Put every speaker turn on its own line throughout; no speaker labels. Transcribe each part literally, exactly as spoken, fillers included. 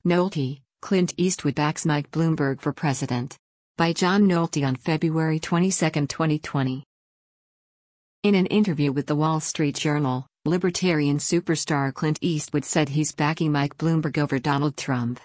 Nolte, Clint Eastwood backs Mike Bloomberg for president. By John Nolte on February twenty-second, twenty twenty. In an interview with the Wall Street Journal, libertarian superstar Clint Eastwood said he's backing Mike Bloomberg over Donald Trump.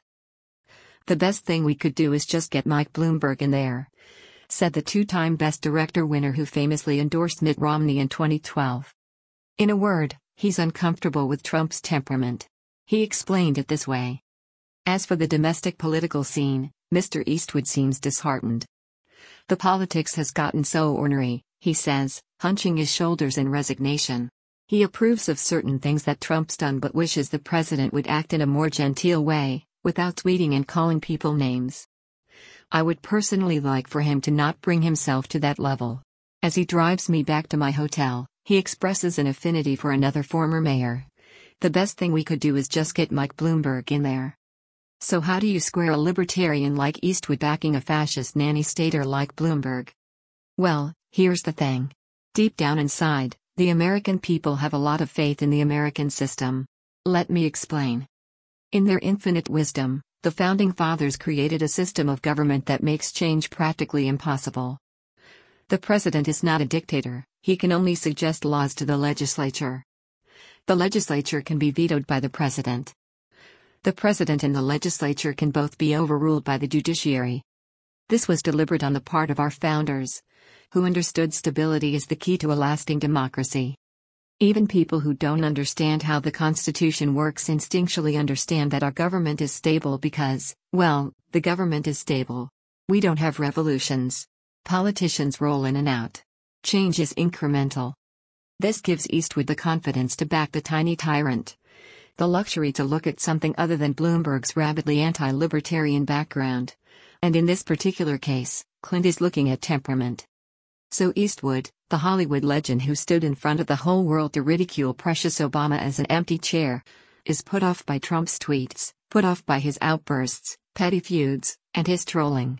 "The best thing we could do is just get Mike Bloomberg in there," said the two-time Best Director winner who famously endorsed Mitt Romney in twenty twelve. In a word, he's uncomfortable with Trump's temperament. He explained it this way. As for the domestic political scene, Mister Eastwood seems disheartened. "The politics has gotten so ornery," he says, hunching his shoulders in resignation. He approves of certain things that Trump's done but wishes the president would act in a more genteel way, without tweeting and calling people names. "I would personally like for him to not bring himself to that level." As he drives me back to my hotel, he expresses an affinity for another former mayor. "The best thing we could do is just get Mike Bloomberg in there." So how do you square a libertarian like Eastwood backing a fascist nanny-stater like Bloomberg? Well, here's the thing. Deep down inside, the American people have a lot of faith in the American system. Let me explain. In their infinite wisdom, the Founding Fathers created a system of government that makes change practically impossible. The president is not a dictator, he can only suggest laws to the legislature. The legislature can be vetoed by the president. The president and the legislature can both be overruled by the judiciary. This was deliberate on the part of our founders, who understood stability is the key to a lasting democracy. Even people who don't understand how the Constitution works instinctually understand that our government is stable because, well, the government is stable. We don't have revolutions. Politicians roll in and out. Change is incremental. This gives Eastwood the confidence to back the tiny tyrant. The luxury to look at something other than Bloomberg's rabidly anti-libertarian background. And in this particular case, Clint is looking at temperament. So Eastwood, the Hollywood legend who stood in front of the whole world to ridicule precious Obama as an empty chair, is put off by Trump's tweets, put off by his outbursts, petty feuds, and his trolling.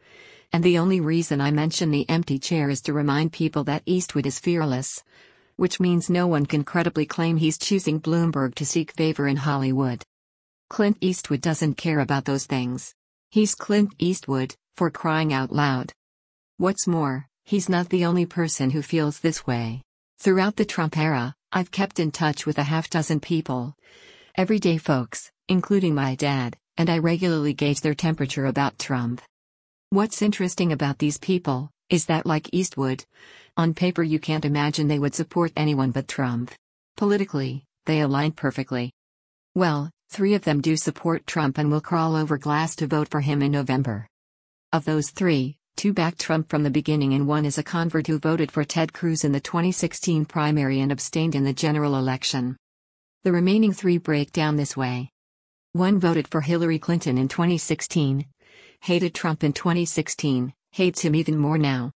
And the only reason I mention the empty chair is to remind people that Eastwood is fearless. Which means no one can credibly claim he's choosing Bloomberg to seek favor in Hollywood. Clint Eastwood doesn't care about those things. He's Clint Eastwood, for crying out loud. What's more, he's not the only person who feels this way. Throughout the Trump era, I've kept in touch with a half dozen people. Everyday folks, including my dad, and I regularly gauge their temperature about Trump. What's interesting about these people is that, like Eastwood, on paper you can't imagine they would support anyone but Trump. Politically, they align perfectly. Well, three of them do support Trump and will crawl over glass to vote for him in November. Of those three, two backed Trump from the beginning and one is a convert who voted for Ted Cruz in the twenty sixteen primary and abstained in the general election. The remaining three break down this way. One voted for Hillary Clinton in twenty sixteen, hated Trump in twenty sixteen, hates him even more now.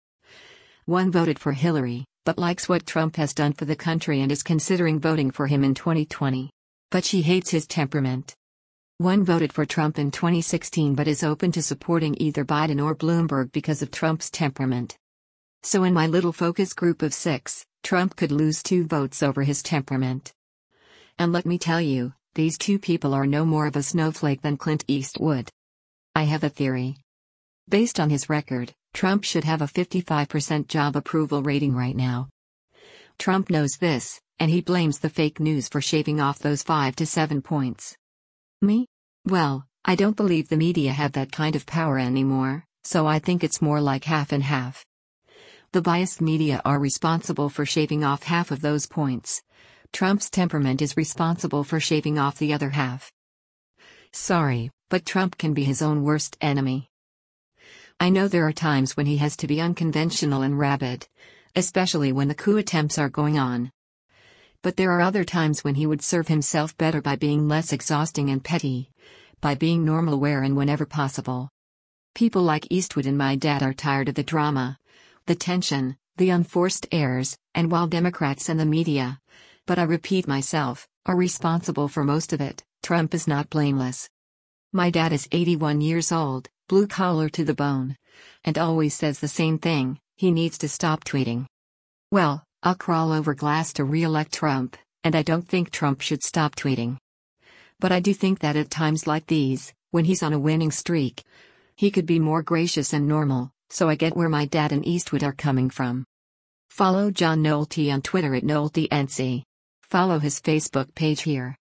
One voted for Hillary, but likes what Trump has done for the country and is considering voting for him in twenty twenty. But she hates his temperament. One voted for Trump in twenty sixteen but is open to supporting either Biden or Bloomberg because of Trump's temperament. So in my little focus group of six, Trump could lose two votes over his temperament. And let me tell you, these two people are no more of a snowflake than Clint Eastwood. I have a theory. Based on his record, Trump should have a fifty-five percent job approval rating right now. Trump knows this, and he blames the fake news for shaving off those five to seven points. Me? Well, I don't believe the media have that kind of power anymore, so I think it's more like half and half. The biased media are responsible for shaving off half of those points. Trump's temperament is responsible for shaving off the other half. Sorry, but Trump can be his own worst enemy. I know there are times when he has to be unconventional and rabid, especially when the coup attempts are going on. But there are other times when he would serve himself better by being less exhausting and petty, by being normal where and whenever possible. People like Eastwood and my dad are tired of the drama, the tension, the unforced airs, and while Democrats and the media, but I repeat myself, are responsible for most of it, Trump is not blameless. My dad is eighty-one years old, blue collar to the bone, and always says the same thing, he needs to stop tweeting. Well, I'll crawl over glass to re-elect Trump, and I don't think Trump should stop tweeting. But I do think that at times like these, when he's on a winning streak, he could be more gracious and normal, so I get where my dad and Eastwood are coming from. Follow John Nolte on Twitter at NolteNC. Follow his Facebook page here.